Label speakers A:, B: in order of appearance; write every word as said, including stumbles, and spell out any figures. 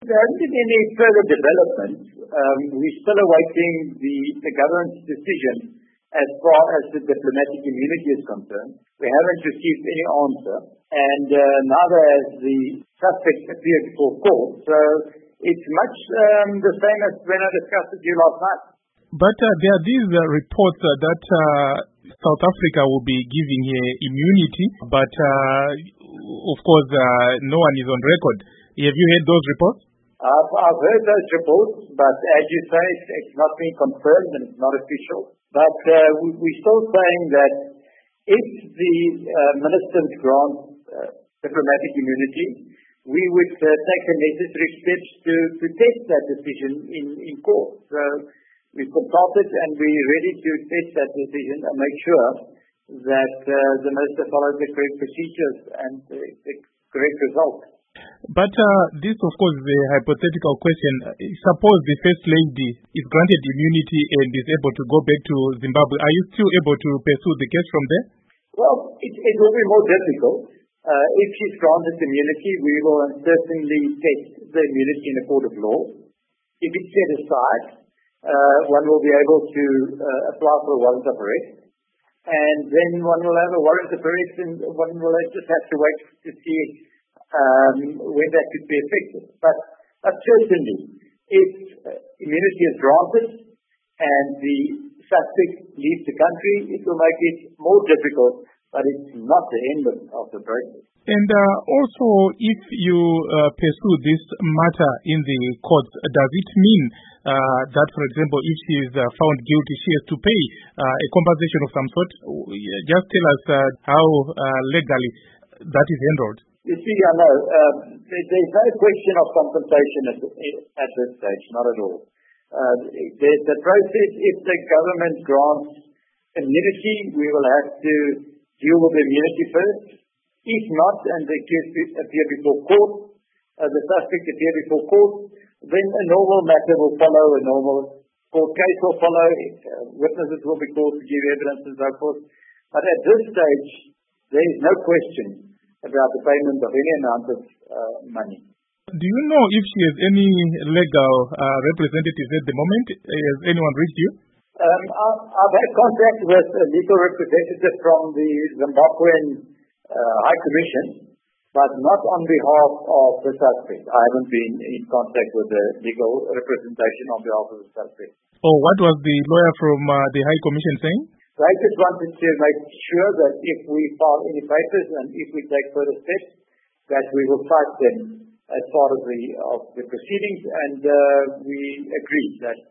A: there hasn't been any further developments. Um, we're still awaiting the, the government's decision as far as the diplomatic immunity is concerned. We haven't received any answer, and uh, neither has the suspect appeared before court. So it's much um, the same as when I discussed with you last night.
B: But uh, there are these uh, reports uh, that uh, South Africa will be giving her immunity, but uh, of course uh, no one is on record. Have you heard those reports?
A: I've, I've heard those reports, but as you say, it's, it's not been confirmed and it's not official. But uh, we, we're still saying that if the uh, minister grants uh, diplomatic immunity, we would uh, take the necessary steps to, to test that decision in, in court. So we've consulted and we're ready to test that decision and make sure that uh, the minister follows the correct procedures and the, the correct result.
B: But uh, this, of course, is a hypothetical question. Suppose the First Lady is granted immunity and is able to go back to Zimbabwe. Are you still able to pursue the case from there?
A: Well, it, it will be more difficult. Uh, if she's granted immunity, we will certainly test the immunity in a court of law. If it's set aside, uh, one will be able to uh, apply for a warrant of arrest. And then one will have a warrant of arrest and one will just have to wait to see Um, when that could be effective. But, but certainly, if uh, immunity is granted and the suspect leaves the country, it will make it more difficult, but it's not the end of, of the process.
B: And uh, also, if you uh, pursue this matter in the courts, does it mean uh, that, for example, if she is uh, found guilty, she has to pay uh, a compensation of some sort? Just tell us uh, how uh, legally that is handled.
A: You see, I know, um, there, there's no question of compensation at, at this stage, not at all. Uh, the, the process, if the government grants immunity, we will have to deal with the immunity first. If not, and the case appear before court, uh, the suspect appear before court, then a normal matter will follow, a normal court case will follow, uh, witnesses will be called to give evidence and so forth. But at this stage, there is no question about the payment of any amount of uh, money.
B: Do you know if she has any legal uh, representatives at the moment? Has anyone reached you?
A: Um, I've, I've had contact with a legal representative from the Zimbabwean uh, High Commission, but not on behalf of the suspect. I haven't been in contact with the legal representation on behalf of the suspect.
B: Oh, what was the lawyer from uh, the High Commission saying?
A: I just wanted to make sure that if we file any papers and if we take further steps, that we will cite them as part of the of the proceedings, and uh, we agree that